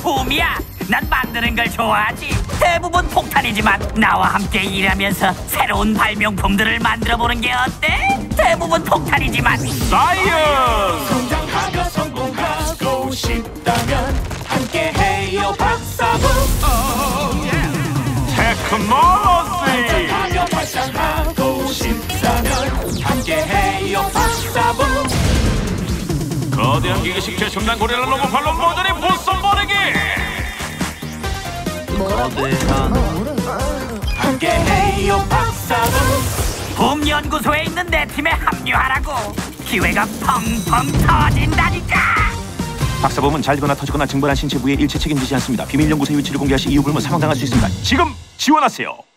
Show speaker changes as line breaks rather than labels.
붐이야. 난 만드는 걸 좋아하지. 대부분 폭탄이지만 나와 함께 일하면서 새로운 발명품들을 만들어보는 게 어때? 대부분 폭탄이지만
사이언스!
성장하며 성공하고 싶다면 함께해요 박사부.
테크놀로지!
성장하며 발전하고 싶다면 함께해요 박사부.
거대한 기계식 최첨단 고릴라 로봇 발로 모조리 부숴버리기!
함께해요 박사부.
붐 연구소에 있는 내 팀에 합류하라고. 기회가 펑펑 터진다니까.
박사범은 잘리거나 터지거나 증발한 신체 부위에 일체 책임지지 않습니다. 비밀 연구소의 위치를 공개하시 이후 불면 사망당할 수 있습니다. 지금 지원하세요.